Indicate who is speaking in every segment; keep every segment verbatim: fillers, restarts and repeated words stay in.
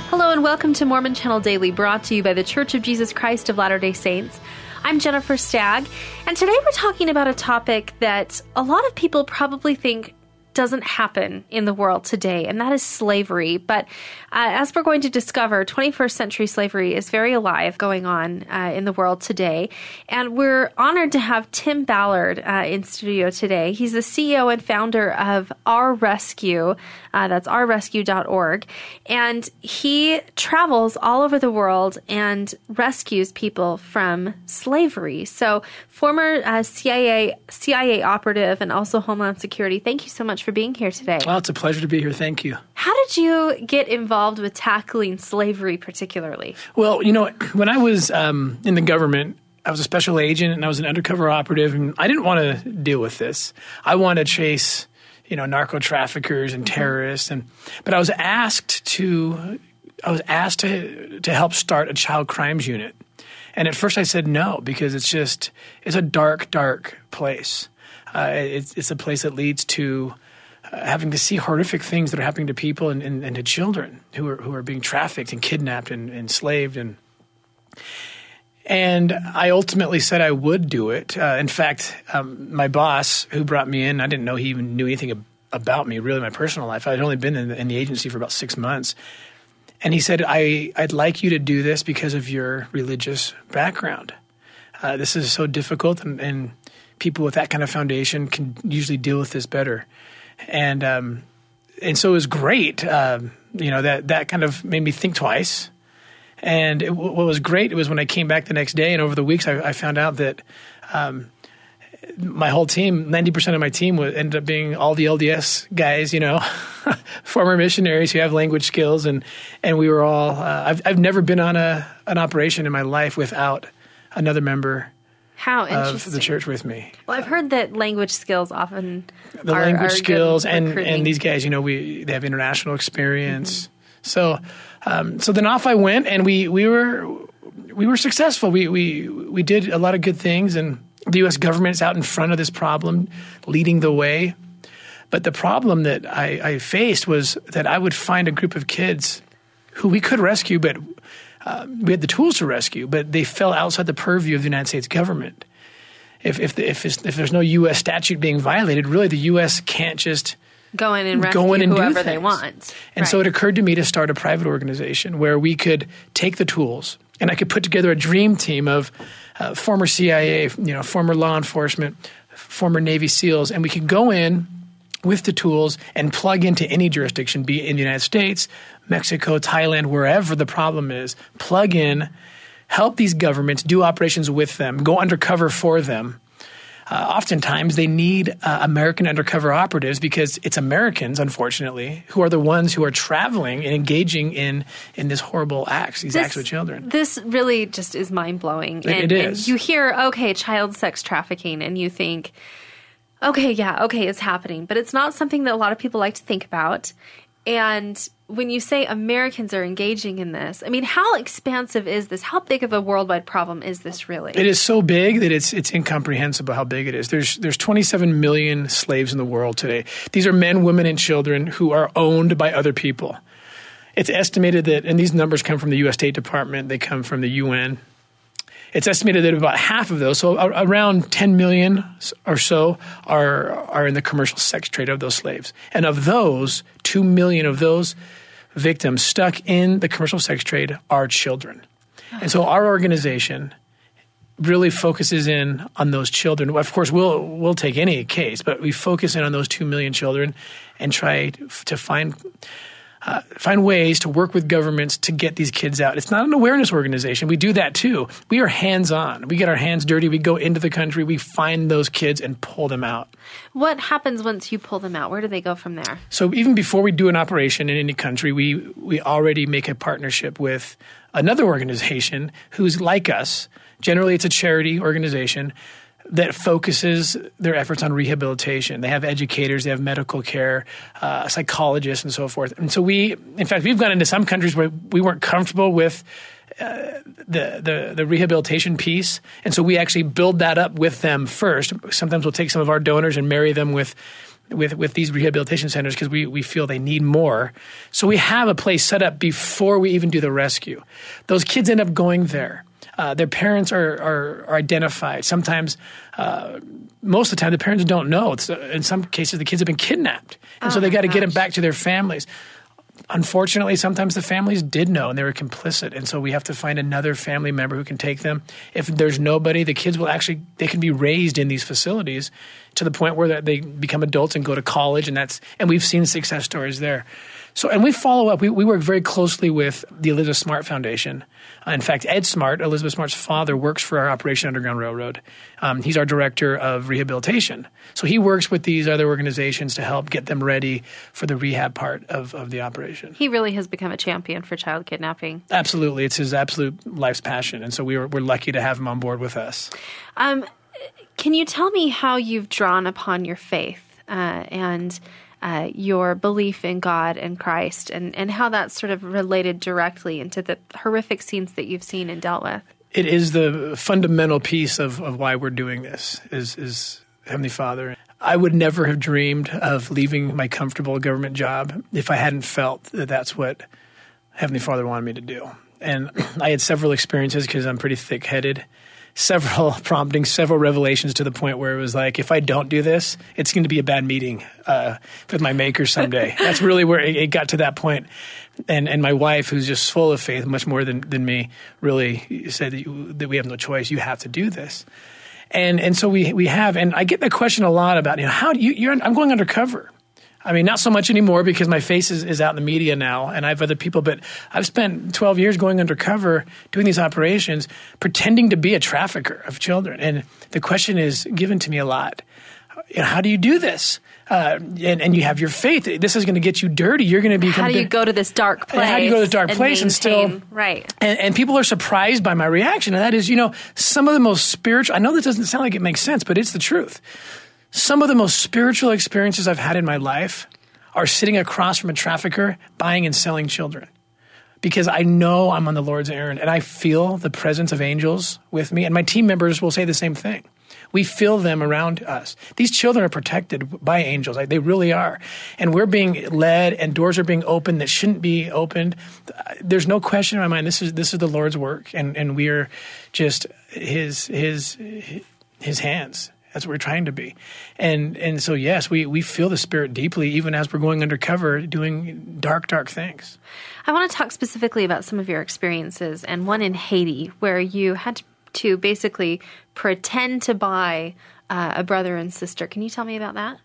Speaker 1: Hello and welcome to Mormon Channel Daily, brought to you by the Church of Jesus Christ of Latter-day Saints. I'm Jennifer Stagg, and today we're talking about a topic that a lot of people probably think doesn't happen in the world today, and that is slavery. But uh, as we're going to discover, twenty-first century slavery is very alive going on uh, in the world today. And we're honored to have Tim Ballard uh, in studio today. He's the C E O and founder of Our Rescue. Uh, that's our rescue dot org. And he travels all over the world and rescues people from slavery. So former uh, C I A C I A operative and also Homeland Security, thank you so much for being here today.
Speaker 2: Well, it's a pleasure to be here. Thank you.
Speaker 1: How did you get involved with tackling slavery particularly?
Speaker 2: Well, you know, when I was um, in the government, I was a special agent and I was an undercover operative, and I didn't want to deal with this. I wanted to chase, you know, narco traffickers and terrorists, and but I was asked to, I was asked to to help start a child crimes unit, and at first I said no because it's just it's a dark, dark place. Uh, it's, it's a place that leads to uh, having to see horrific things that are happening to people and, and, and to children who are who are being trafficked and kidnapped and enslaved. And and I ultimately said I would do it. Uh, in fact, um, my boss who brought me in, I didn't know he even knew anything ab- about me, really, my personal life. I'd only been in the, in the agency for about six months. And he said, I, I'd like you to do this because of your religious background. Uh, this is so difficult, and, and people with that kind of foundation can usually deal with this better. And um, and so it was great. Um, you know, that, that kind of made me think twice. And it, what was great, it was when I came back the next day, and over the weeks I, I found out that um, my whole team, ninety percent of my team would ended up being all the L D S guys, you know, former missionaries who have language skills. And, and we were all, uh, I've, I've never been on a an operation in my life without another member
Speaker 1: How interesting.
Speaker 2: of the church with me.
Speaker 1: Well, I've heard that language skills often
Speaker 2: the
Speaker 1: are,
Speaker 2: language
Speaker 1: are
Speaker 2: skills
Speaker 1: good
Speaker 2: and,
Speaker 1: recruiting.
Speaker 2: and these guys, you know, we they have international experience. Mm-hmm. So um, so then off I went, and we we were we were successful. We we we did a lot of good things, and the U S government's out in front of this problem, leading the way. But the problem that I, I faced was that I would find a group of kids who we could rescue, but Uh, we had the tools to rescue, but they fell outside the purview of the United States government. If if the, if, if there's no U S statute being violated, really the U S can't just
Speaker 1: go in and rescue
Speaker 2: go in and
Speaker 1: whoever
Speaker 2: do
Speaker 1: they
Speaker 2: things.
Speaker 1: want.
Speaker 2: And
Speaker 1: right.
Speaker 2: so it occurred to me to start a private organization where we could take the tools, and I could put together a dream team of uh, former C I A, you know, former law enforcement, former Navy SEALs, and we could go in with the tools and plug into any jurisdiction, be it in the United States, Mexico, Thailand, wherever the problem is, plug in, help these governments, do operations with them, go undercover for them. Uh, oftentimes they need uh, American undercover operatives because it's Americans, unfortunately, who are the ones who are traveling and engaging in, in this horrible acts, these
Speaker 1: this,
Speaker 2: acts with children.
Speaker 1: This really just is mind-blowing.
Speaker 2: It,
Speaker 1: and,
Speaker 2: it is.
Speaker 1: And you hear, okay, child sex trafficking, and you think, okay, yeah, okay, it's happening. But it's not something that a lot of people like to think about. And when you say Americans are engaging in this, I mean, how expansive is this? How big of a worldwide problem is this really?
Speaker 2: It is so big that it's it's incomprehensible how big it is. There's there's twenty-seven million slaves in the world today. These are men, women, and children who are owned by other people. It's estimated that, and these numbers come from the U S State Department, they come from the U N. It's estimated that about half of those, so around ten million or so, are are in the commercial sex trade of those slaves. And of those, two million of those victims stuck in the commercial sex trade are children. And so our organization really focuses in on those children. Of course, we'll we'll take any case, but we focus in on those two million children and try to find uh, find ways to work with governments to get these kids out. It's not an awareness organization. We do that too. We are hands-on. We get our hands dirty. We go into the country. We find those kids and pull them out.
Speaker 1: What happens once you pull them out? Where do they go from there?
Speaker 2: So even before we do an operation in any country, we we already make a partnership with another organization who's like us. Generally, it's a charity organization that focuses their efforts on rehabilitation. They have educators, they have medical care, uh, psychologists, and so forth. And so we, in fact, we've gone into some countries where we weren't comfortable with uh, the, the the rehabilitation piece, and so we actually build that up with them first. Sometimes we'll take some of our donors and marry them with with, with these rehabilitation centers because we, we feel they need more. So we have a place set up before we even do the rescue. Those kids end up going there. Uh, their parents are, are, are identified. Sometimes, uh, most of the time, the parents don't know. It's, uh, in some cases, the kids have been kidnapped. And
Speaker 1: oh
Speaker 2: so they got to
Speaker 1: gosh.
Speaker 2: get them back to their families. Unfortunately, sometimes the families did know and they were complicit. And so we have to find another family member who can take them. If there's nobody, the kids will actually, they can be raised in these facilities to the point where they become adults and go to college. And that's, and we've seen success stories there. So, and we follow up. We, we work very closely with the Elizabeth Smart Foundation. Uh, in fact, Ed Smart, Elizabeth Smart's father, works for our Operation Underground Railroad. Um, he's our director of rehabilitation. So he works with these other organizations to help get them ready for the rehab part of, of the operation.
Speaker 1: He really has become a champion for child kidnapping.
Speaker 2: Absolutely. It's his absolute life's passion. And so we were, we're lucky to have him on board with us.
Speaker 1: Um, can you tell me how you've drawn upon your faith uh, and Uh, your belief in God and Christ, and, and how that's sort of related directly into the horrific scenes that you've seen and dealt with?
Speaker 2: It is the fundamental piece of, of why we're doing this, is, is Heavenly Father. I would never have dreamed of leaving my comfortable government job if I hadn't felt that that's what Heavenly Father wanted me to do. And I had several experiences because I'm pretty thick-headed. Several promptings, several revelations to the point where it was like, if I don't do this, it's going to be a bad meeting uh, with my maker someday. That's really where it, it got to that point. And and my wife, who's just full of faith, much more than, than me, really said that, you, that we have no choice. You have to do this. And and so we we have. And I get that question a lot about, you know, how do you, you're, I'm going undercover. I mean, not so much anymore because my face is, is out in the media now and I have other people, but I've spent twelve years going undercover doing these operations, pretending to be a trafficker of children. And the question is given to me a lot. You know, how do you do this? Uh, and, and you have your faith. This is going to get you dirty. You're going to become.
Speaker 1: How do you go to this dark place?
Speaker 2: How do you go to this dark
Speaker 1: and
Speaker 2: place
Speaker 1: maintain,
Speaker 2: and still
Speaker 1: right?
Speaker 2: And, and people are surprised by my reaction, and that is, you know, some of the most spiritual. I know that doesn't sound like it makes sense, but it's the truth. Some of the most spiritual experiences I've had in my life are sitting across from a trafficker buying and selling children, because I know I'm on the Lord's errand and I feel the presence of angels with me, and my team members will say the same thing. We feel them around us. These children are protected by angels. Like, they really are. And we're being led and doors are being opened that shouldn't be opened. There's no question in my mind. This is this is the Lord's work, and, and we are just his his his hands. That's what we're trying to be. And and so, yes, we, we feel the Spirit deeply, even as we're going undercover doing dark, dark things.
Speaker 1: I want to talk specifically about some of your experiences, and one in Haiti where you had to, to basically pretend to buy uh, a brother and sister. Can you tell me about that?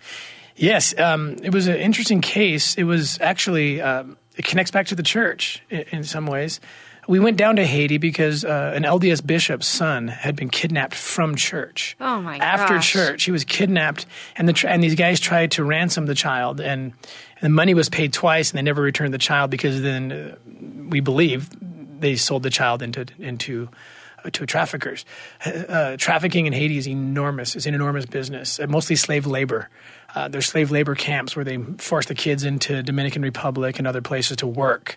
Speaker 2: Yes. Um, it was an interesting case. It was actually, um, it connects back to the church in, in some ways. We went down to Haiti because uh, an L D S bishop's son had been kidnapped from church.
Speaker 1: Oh my gosh.
Speaker 2: After church, he was kidnapped, and the and these guys tried to ransom the child, and, and the money was paid twice, and they never returned the child because then uh, we believe they sold the child into into uh, to traffickers. Uh, trafficking in Haiti is enormous. It's an enormous business, uh, mostly slave labor. Uh, there's slave labor camps where they force the kids into Dominican Republic and other places to work.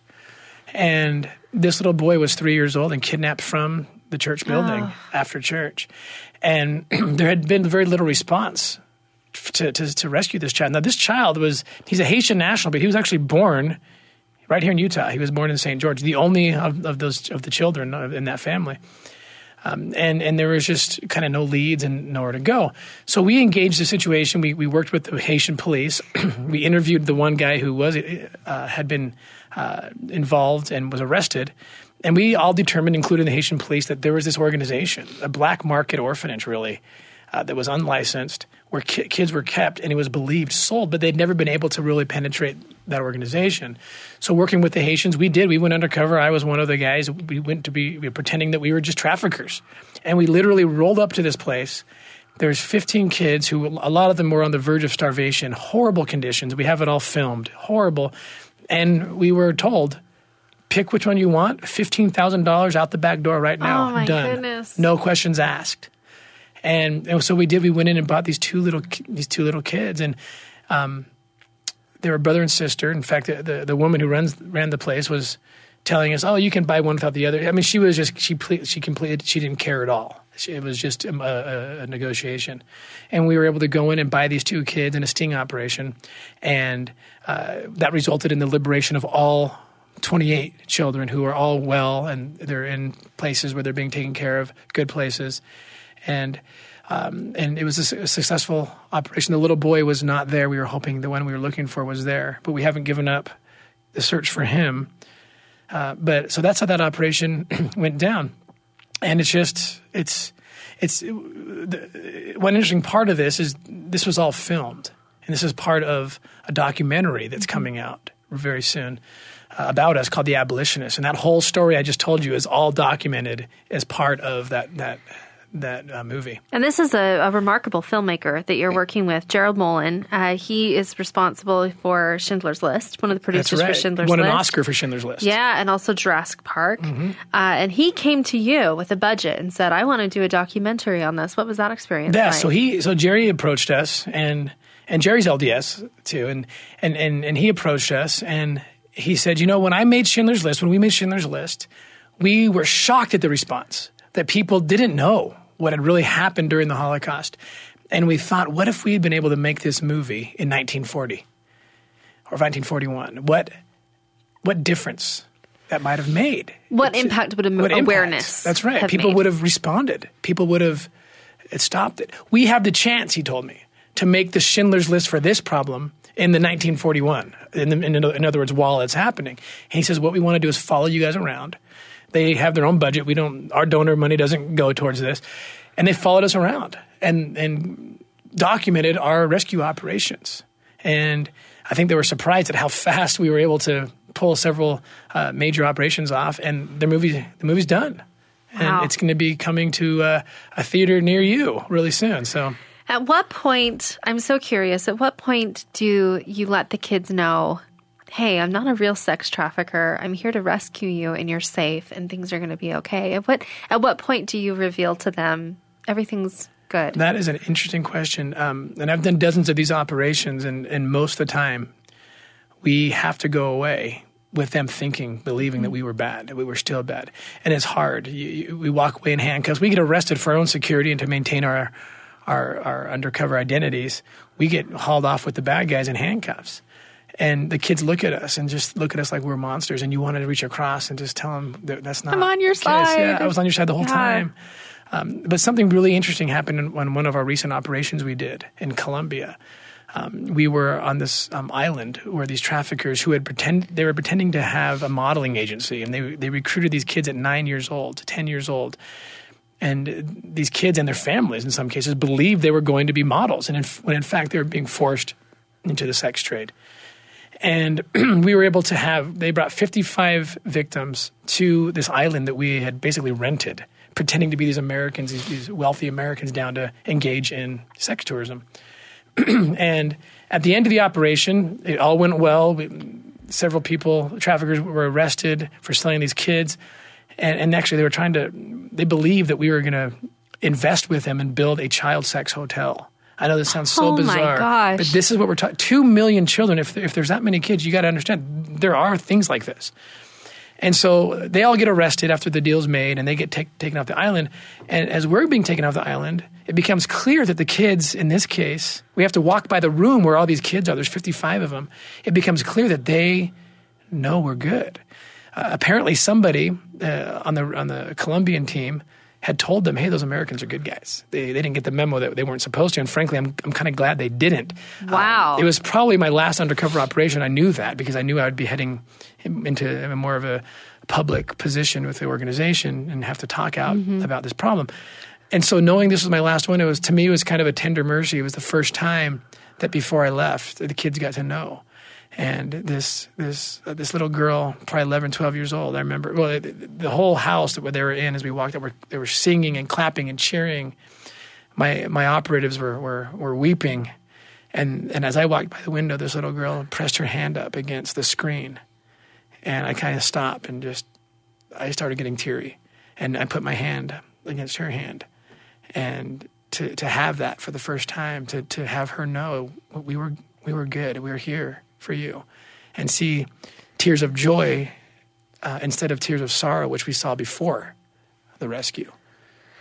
Speaker 2: And this little boy was three years old and kidnapped from the church building oh. after church. And there had been very little response to, to, to rescue this child. Now, this child was, he's a Haitian national, but he was actually born right here in Utah. He was born in Saint George, the only of, of those of the children in that family. Um, and, and there was just kind of no leads and nowhere to go. So we engaged the situation. We, we worked with the Haitian police. We interviewed the one guy who was uh, had been uh, involved and was arrested. And we all determined, including the Haitian police, that there was this organization, a black market orphanage, really, uh, that was unlicensed, where ki- kids were kept, and it was believed sold, but they'd never been able to really penetrate that organization. So working with the Haitians, we did. We went undercover. I was one of the guys. We went to be we were pretending that we were just traffickers. And we literally rolled up to this place. There's fifteen kids who, a lot of them were on the verge of starvation, horrible conditions. We have it all filmed, horrible. And we were told, pick which one you want, fifteen thousand dollars out the back door right now.
Speaker 1: Oh, my
Speaker 2: Done.
Speaker 1: goodness.
Speaker 2: No questions asked. And, and so we did. We went in and bought these two little these two little kids, and um, they were brother and sister. In fact, the, the the woman who runs ran the place was telling us, "Oh, you can buy one without the other." I mean, she was just she she completed she didn't care at all. It was just a, a, a negotiation. And we were able to go in and buy these two kids in a sting operation. And uh, that resulted in the liberation of all twenty-eight children who are all well, and they're in places where they're being taken care of, good places. And um, and it was a, a successful operation. The little boy was not there. We were hoping the one we were looking for was there, but we haven't given up the search for him. Uh, but so that's how that operation went down. And it's just, it's, it's, the, one interesting part of this is this was all filmed. And this is part of a documentary that's coming out very soon uh, about us called The Abolitionists. And that whole story I just told you is all documented as part of that, that, that uh, movie.
Speaker 1: And this is a, a remarkable filmmaker that you're working with, Gerald Molen. Uh, he is responsible for Schindler's List, one of the producers
Speaker 2: That's right.
Speaker 1: for Schindler's
Speaker 2: He won
Speaker 1: List.
Speaker 2: an Oscar for Schindler's List.
Speaker 1: Yeah, and also Jurassic Park.
Speaker 2: Mm-hmm.
Speaker 1: Uh, and he came to you with a budget and said, I want to do a documentary on this. What was that experience
Speaker 2: Yeah,
Speaker 1: like?
Speaker 2: so he, so Jerry approached us, and and Jerry's L D S too, and and and and he approached us, and he said, you know, when I made Schindler's List, when we made Schindler's List, we were shocked at the response that people didn't know what had really happened during the Holocaust. And we thought, what if we had been able to make this movie in nineteen forty or nineteen forty-one? What what difference that might have made?
Speaker 1: What
Speaker 2: It's,
Speaker 1: impact would a,
Speaker 2: what
Speaker 1: awareness
Speaker 2: impact? That's right.
Speaker 1: have
Speaker 2: People
Speaker 1: made?
Speaker 2: would have responded. People would have it stopped it. We have the chance, he told me, to make the Schindler's List for this problem in the nineteen forty-one. In, the, in, in other words, while it's happening. And he says, what we want to do is follow you guys around. They have their own budget. We don't. Our donor money doesn't go towards this, and they followed us around and and documented our rescue operations. And I think they were surprised at how fast we were able to pull several uh, major operations off. And the movie, the movie's done, and
Speaker 1: wow.
Speaker 2: it's going to be coming to uh, a theater near you really soon. So,
Speaker 1: at what point? I'm so curious. At what point do you let the kids know, hey, I'm not a real sex trafficker. I'm here to rescue you, and you're safe, and things are going to be okay? At what at what point do you reveal to them everything's good?
Speaker 2: That is an interesting question. Um, and I've done dozens of these operations, and, and most of the time, we have to go away with them thinking, believing that we were bad, that we were still bad. And it's hard. You, you, we walk away in handcuffs. We get arrested for our own security and to maintain our, our, our undercover identities. We get hauled off with the bad guys in handcuffs. And the kids look at us and just look at us like we're monsters. And you want to reach across and just tell them that that's not.
Speaker 1: I'm on your
Speaker 2: the case.
Speaker 1: side.
Speaker 2: Yeah, I was on your side the whole
Speaker 1: Yeah.
Speaker 2: time. Um, but something really interesting happened in, in one of our recent operations we did in Colombia. Um, we were on this um, island where these traffickers who had pretend they were pretending to have a modeling agency, and they they recruited these kids at nine years old, ten years old. And these kids and their families, in some cases, believed they were going to be models, and in, when in fact they were being forced into the sex trade. And we were able to have, they brought fifty-five victims to this island that we had basically rented, pretending to be these Americans, these, these wealthy Americans down to engage in sex tourism. And at the end of the operation, it all went well. We, several people, traffickers, were arrested for selling these kids. And, and actually, they were trying to, they believed that we were going to invest with them and build a child sex hotel. I know this sounds so
Speaker 1: Oh, my
Speaker 2: bizarre,
Speaker 1: gosh.
Speaker 2: but this is what we're talking. Two million children. If if there's that many kids, you got to understand there are things like this. And so they all get arrested after the deal's made, and they get take, taken off the island. And as we're being taken off the island, it becomes clear that the kids, in this case, we have to walk by the room where all these kids are. There's fifty-five of them. It becomes clear that they know we're good. Uh, apparently, somebody uh, on the on the Colombian team had told them, hey, those Americans are good guys. They they didn't get the memo that they weren't supposed to. And frankly, I'm I'm kind of glad they didn't.
Speaker 1: Wow.
Speaker 2: Um, it was probably my last undercover operation. I knew that because I knew I would be heading into a more of a public position with the organization and have to talk out mm-hmm. about this problem. And so knowing this was my last one, it was, to me, it was kind of a tender mercy. It was the first time that before I left, the kids got to know. And this this uh, this little girl, probably eleven, twelve years old, I remember, well, the, the whole house that they were in as we walked up, were, they were singing and clapping and cheering. My my operatives were were, were weeping. And, and as I walked by the window, this little girl pressed her hand up against the screen. And I kind of stopped and just, I started getting teary. And I put my hand against her hand. And to to have that for the first time, to to have her know we were we were good, we were here for you, and see tears of joy uh, instead of tears of sorrow, which we saw before the rescue.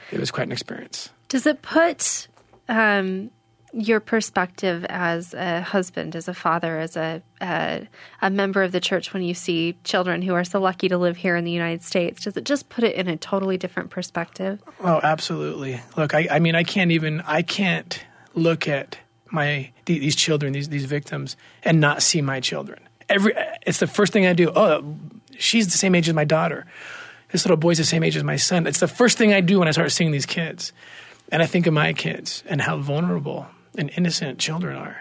Speaker 2: it was quite an experience.
Speaker 1: Does it put um, your perspective as a husband, as a father, as a, a a member of the church, when you see children who are so lucky to live here in the United States, does it just put it in a totally different perspective?
Speaker 2: Oh, absolutely. Look, I, I mean, I can't even, I can't look at my these children, these these victims, and not see my children. Every, it's the first thing I do. Oh, she's the same age as my daughter. This little boy's the same age as my son. It's the first thing I do when I start seeing these kids. And I think of my kids and how vulnerable and innocent children are.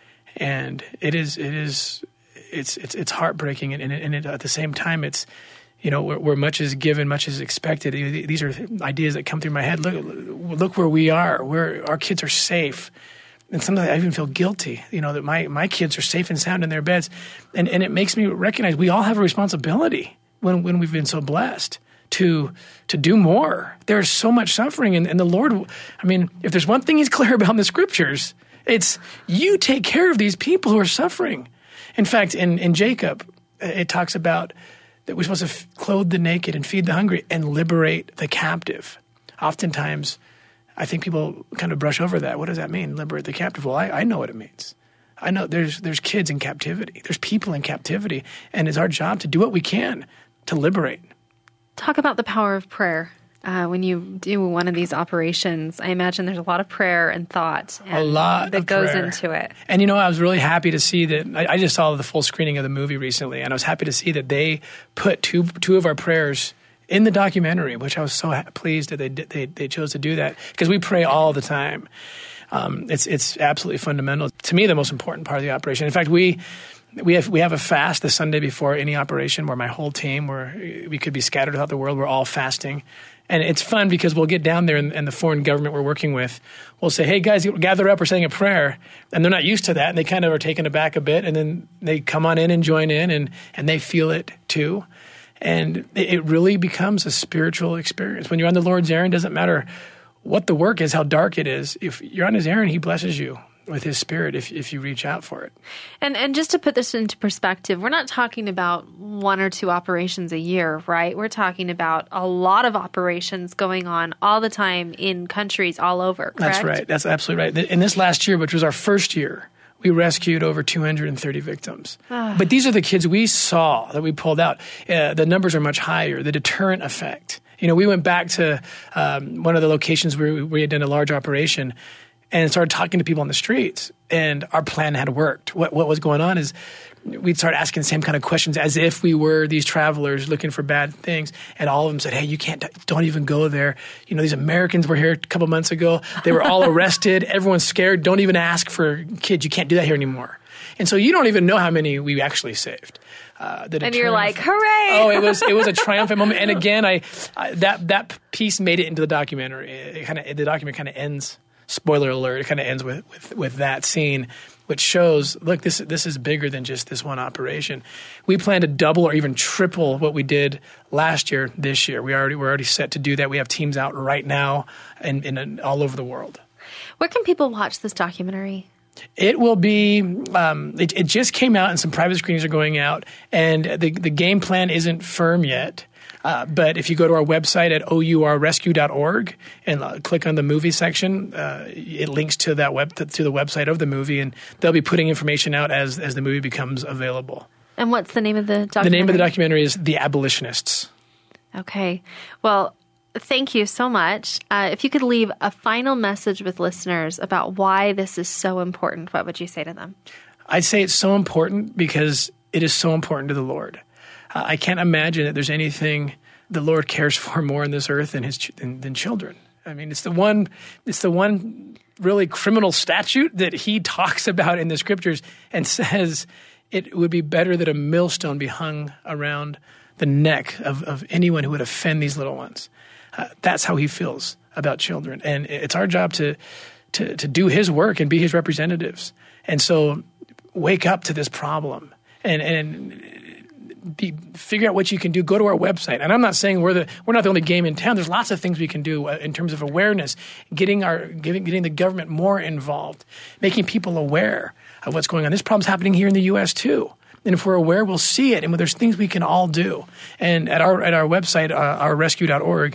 Speaker 2: And it is, it is, it's, it's, it's heartbreaking. And, and, it, and it, at the same time, it's, you know, where, where much is given, much is expected. These are ideas that come through my head. Look, look where we are, where our kids are safe. And sometimes I even feel guilty, you know, that my, my kids are safe and sound in their beds. And, and it makes me recognize we all have a responsibility when, when we've been so blessed to to do more. There's so much suffering. And, and the Lord, I mean, if there's one thing he's clear about in the scriptures, it's you take care of these people who are suffering. In fact, in, in Jacob, it talks about that we're supposed to f- clothe the naked and feed the hungry and liberate the captive. Oftentimes, I think people kind of brush over that. What does that mean, liberate the captive? Well, I, I know what it means. I know there's there's kids in captivity. There's people in captivity. And it's our job to do what we can to liberate.
Speaker 1: Talk about the power of prayer. Uh, when you do one of these operations, I imagine there's a lot of prayer and thought and
Speaker 2: a lot
Speaker 1: that
Speaker 2: of
Speaker 1: goes
Speaker 2: prayer.
Speaker 1: into it.
Speaker 2: And, you know, I was really happy to see that. I, I just saw the full screening of the movie recently, and I was happy to see that they put two two of our prayers in the documentary, which I was so ha- pleased that they, did, they they chose to do that, because we pray all the time. Um, it's it's absolutely fundamental. To me, the most important part of the operation. In fact, we... We have we have a fast the Sunday before any operation where my whole team, where we could be scattered throughout the world, we're all fasting. And it's fun because we'll get down there and, and the foreign government we're working with will say, hey, guys, gather up, we're saying a prayer. And they're not used to that, and they kind of are taken aback a bit. And then they come on in and join in, and, and they feel it too. And it, it really becomes a spiritual experience. When you're on the Lord's errand, it doesn't matter what the work is, how dark it is. If you're on his errand, he blesses you with his spirit if if you reach out for it.
Speaker 1: And and just to put this into perspective, we're not talking about one or two operations a year, right? We're talking about a lot of operations going on all the time in countries all over, correct?
Speaker 2: That's right. That's absolutely right. In this last year, which was our first year, we rescued over two hundred thirty victims. But these are the kids we saw that we pulled out. Uh, the numbers are much higher. The deterrent effect. You know, we went back to um, one of the locations where we, we had done a large operation and started talking to people on the streets, and our plan had worked. What what was going on is we'd start asking the same kind of questions as if we were these travelers looking for bad things, and all of them said, hey, you can't, don't even go there. You know, these Americans were here a couple months ago. They were all arrested. Everyone's scared. Don't even ask for kids. You can't do that here anymore. And so you don't even know how many we actually saved. Uh,
Speaker 1: and you're like, hooray!
Speaker 2: Oh, it was it was a triumphant moment. And again, I, I that that piece made it into the documentary. It kind of the document kind of ends. Spoiler alert, it kind of ends with, with, with that scene, which shows, look, this this is bigger than just this one operation. We plan to double or even triple what we did last year this year. We already, we're already set to do that. We have teams out right now and in, in all over the world.
Speaker 1: Where can people watch this documentary?
Speaker 2: It will be, um, it, it just came out and some private screenings are going out, and the, the game plan isn't firm yet. Uh, but if you go to our website at O U R rescue dot org and uh, click on the movie section, uh, it links to that web to, to the website of the movie, and they'll be putting information out as as the movie becomes available.
Speaker 1: And what's the name of the documentary?
Speaker 2: The name of the documentary is The Abolitionists.
Speaker 1: Okay. Well, thank you so much. Uh, if you could leave a final message with listeners about why this is so important, what would you say to them?
Speaker 2: I'd say it's so important because it is so important to the Lord. Uh, I can't imagine that there's anything the Lord cares for more on this earth than his ch- than, than children. I mean, it's the one it's the one really criminal statute that he talks about in the scriptures and says it would be better that a millstone be hung around the neck of, of anyone who would offend these little ones. Uh, that's how he feels about children. And it's our job to, to, to do his work and be his representatives. And so wake up to this problem and, and Be, figure out what you can do. Go to our website. And I'm not saying we're the we're not the only game in town. There's lots of things we can do uh, in terms of awareness, getting our getting, getting the government more involved, making people aware of what's going on. This problem's happening here in the U S too. And if we're aware, we'll see it. And there's things we can all do. And at our at our website, uh, our rescue dot org,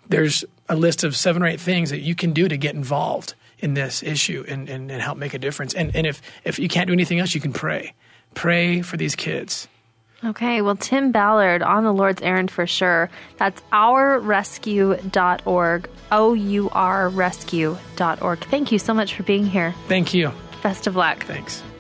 Speaker 2: there's a list of seven or eight things that you can do to get involved in this issue and, and, and help make a difference. And, and if, if you can't do anything else, you can pray. Pray for these kids.
Speaker 1: Okay, well, Tim Ballard, on the Lord's errand for sure. That's our rescue dot org, O U R rescue dot org. Thank you so much for being here.
Speaker 2: Thank you.
Speaker 1: Best of luck.
Speaker 2: Thanks.